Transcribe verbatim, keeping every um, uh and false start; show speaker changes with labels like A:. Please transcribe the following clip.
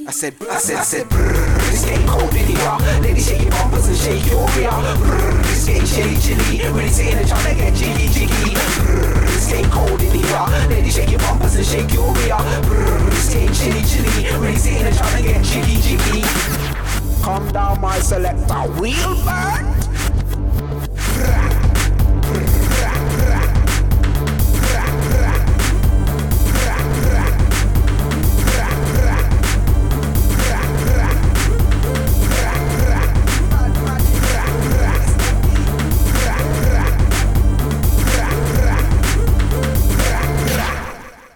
A: I said, I said, I said, brrr, it's getting cold in here. Ladies, shake your bumpers and shake your rear. Brrr, it's getting chilly, chilly. Really sitting and trying to get jiggy, jiggy. Brrr, it's getting cold in here. Ladies, shake your bumpers and shake your rear. Brrr, it's getting chilly, chilly. Really sitting and trying to get jiggy, jiggy. Come down, my selector, real bad.